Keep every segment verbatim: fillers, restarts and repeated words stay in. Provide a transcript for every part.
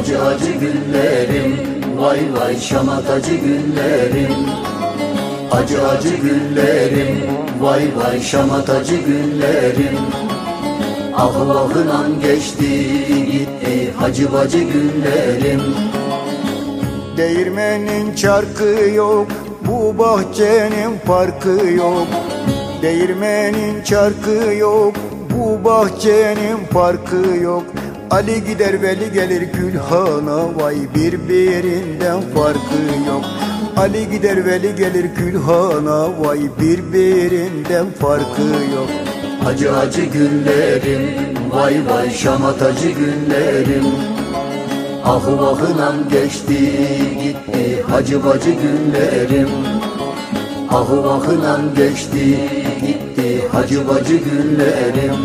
Acı acı günlerim, vay vay şamatacı günlerim. Acı acı günlerim, vay vay şamatacı günlerim. Ahı ahınan geçti gitti hacı bacı günlerim. Değirmenin çarkı yok, bu bahçenin parkı yok. Değirmenin çarkı yok, bu bahçenin parkı yok. Ali gider veli gelir Gülhan'a, vay birbirinden farkı yok. Ali gider veli gelir Gülhan'a, vay birbirinden farkı yok. Acı acı günlerim, vay vay şamatacı günlerim. Ahı ahınan geçti gitti hacı bacı günlerim. Ahı ahınan geçti gitti hacı bacı günlerim.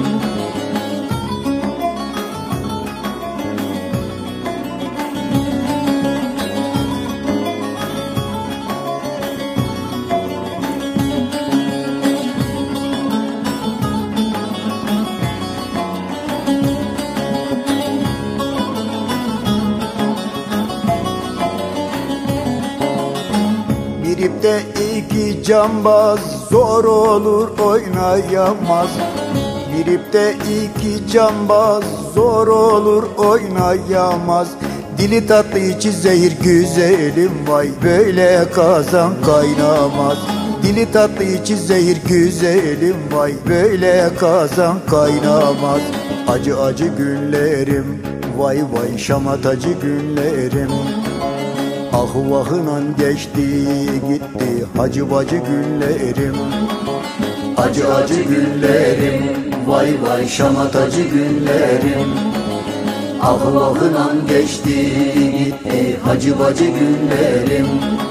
Bir ipte iki cambaz zor olur oynayamaz. Bir ipte iki cambaz zor olur oynayamaz. Dili tatlı içi zehir güzelim, vay böyle kazan kaynamaz. Dili tatlı içi zehir güzelim, vay böyle kazan kaynamaz. Acı acı günlerim, vay vay şamatacı günlerim. Ahı ahınan geçti gitti hacı bacı günlerim. Acı acı günlerim, vay vay şamatacı günlerim. Ahı ahınan geçti gitti hacı bacı günlerim.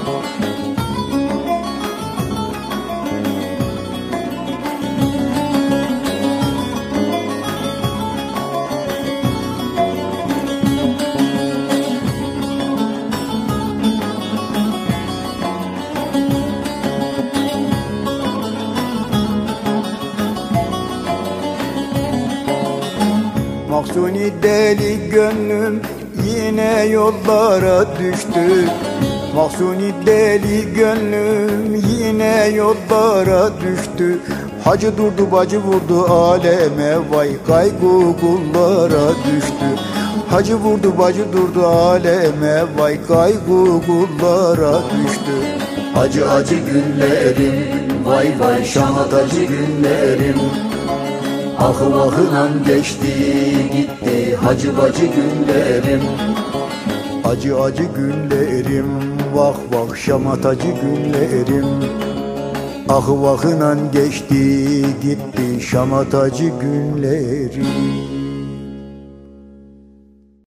Mahzuni deli gönlüm yine yollara düştü. Mahzuni deli gönlüm yine yollara düştü. Hacı durdu bacı vurdu aleme, vay kaygı kullara düştü. Hacı vurdu bacı durdu aleme, vay kaygı kullara düştü. Acı acı günlerim, vay vay şamatacı günlerim. Ahı ahınan geçti gitti hacı bacı günlerim. Acı acı günlerim, vah vah şamatacı günlerim. Ahı ahınan geçti gitti şamatacı günlerim.